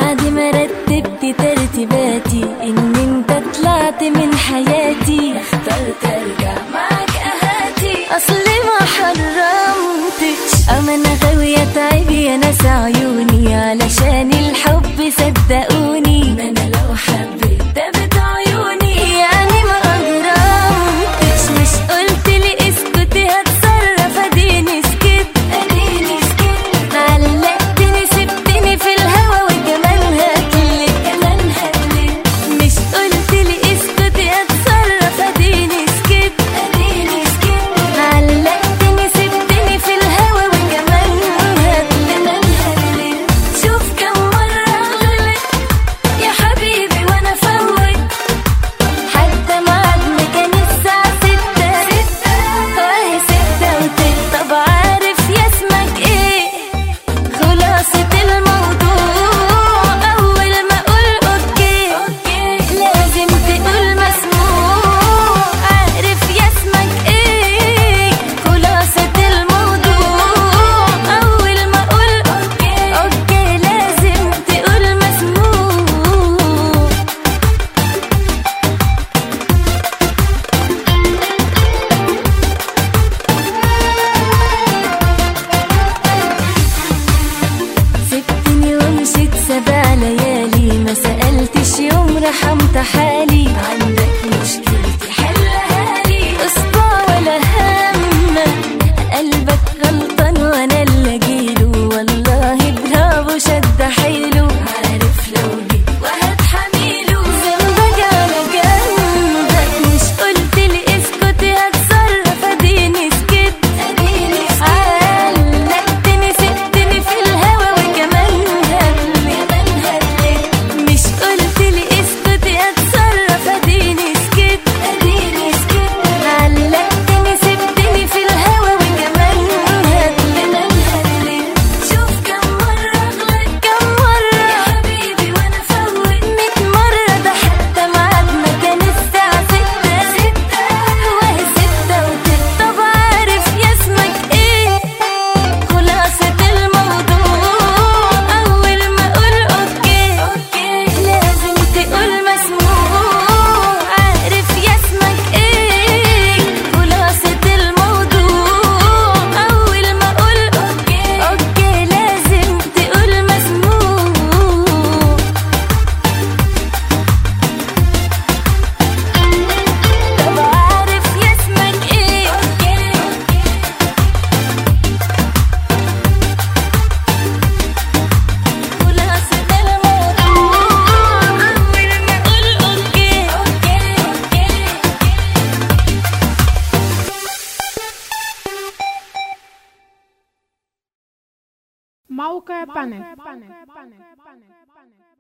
بعد ما رتبت ترتيباتي ان انت طلعت من حياتي، اخترت ارجع معاك اهاتي. اصلي ما حرمتش، اما انا غاوية تعب يا ناس عيوني علشان الحب صدقوني. ما انا لو حبيت دابت عيوني يعني ما اجرمتش. مش قلتلي اسكتي هتصرف اديني سكت، اديني سكت. علقتني سبتني في الهوا وكمان هتلك، كمان هتلك. مش قلتلي اسكتي هتصرف اديني سكت، اديني سكت. علقتني سبتني في الهوا وكمان هتلك، كمان هتلك. شوف كم مرة غلط يا حبيبي وانا فوت، حتى ميعادنا كان الساعة 6 وهي 6 وتلت. طب عارف يا اسمك ايه خلاصة الموضوع؟ اول ما اقول اوكي لازم تقول مسموع. عارف يا اسمك ايه خلاصة الموضوع؟ اول ما اقول اوكي لازم تقول مسموع. سبتني ومشيت 7 ليالي، ما سألتش يوم رحمت حالي. عندك مشكلتي حلها لي، اسبوع ولا همك. قلبك غلطان وانا اللي اجيله، والله برافو شد حيله. عارف لو جيت وهتحميله ذنبك على جنبك. مش قلتلي اسكتي هتصرف اديني سكت، اديني سكت. علقتني سبتني في الهوا وكمان هتلك، كمان هتلك. مش قلتلي اسكتي هتصرف اديني سكت، اديني سكت. علقتني سبتني في الهوا وكمان هتلك، كمان هتلك. شوف كم مرة غلط، كم مرة يا حبيبي وانا فوت 100 مرة. ده حتى ميعادنا كان الساعة 6 وهي 6 وتلت. طب عارف يا اسمك ايه خلاصة الموضوع؟ اول ما اقول اوكي لازم تقول مسموع. عارف يا اسمك ايه خلاصة الموضوع؟ اول ما اقول اوكي لازم تقول مسموع. طب عارف يا اسمك ايه خلاصة الموضوع؟ اول ما اقول اوكي موقع بانل.